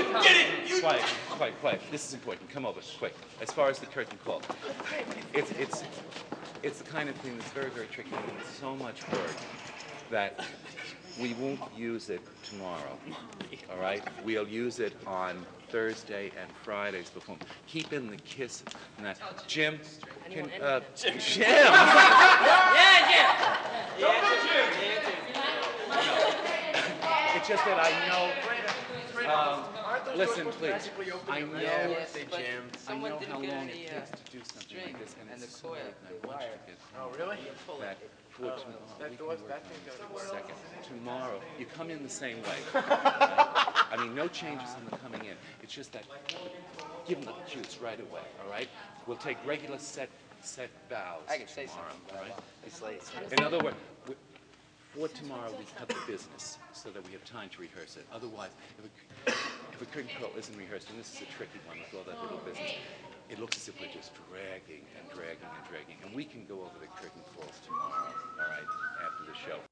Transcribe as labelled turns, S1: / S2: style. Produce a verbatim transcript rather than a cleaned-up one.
S1: did it! You
S2: Quiet, quiet, quiet. This is important. Come over, quick. As far as the curtain call, it's it's it's the kind of thing that's very, very tricky and it's so much work that we won't use it tomorrow. All right? We'll use it on Thursday and Fridays before. Keep in the kisses and that. Jim, can uh, Jim. Jim.
S1: Yeah, Jim.
S2: It's just that I know. Um, listen, please. I know.
S3: Yes, but
S2: I know
S3: someone didn't
S2: how
S3: get
S2: long
S3: any,
S2: it
S3: uh,
S2: takes to do something
S3: string
S2: like this, and,
S3: and
S2: it's
S3: the
S2: so
S3: coil.
S2: late, and I want you to get
S4: Oh, really?
S2: that for tomorrow.
S4: That
S2: We can
S4: door's-
S2: work
S4: that
S2: on
S4: thing's
S2: it
S4: gotta
S2: in a
S4: be-
S2: second. Tomorrow, you come in the same way. I mean, no changes in the coming in. It's just that give them the cues right away. All right? We'll take regular set set bows.
S3: I can say
S2: tomorrow,
S3: something,
S2: all right?
S3: It's late.
S2: In other words, we- for tomorrow, we cut the business so that we have time to rehearse it. Otherwise, if a, if a curtain call isn't rehearsed, and this is a tricky one with all that little business, it looks as if we're just dragging and dragging and dragging. And we can go over the curtain calls tomorrow, all right, after the show.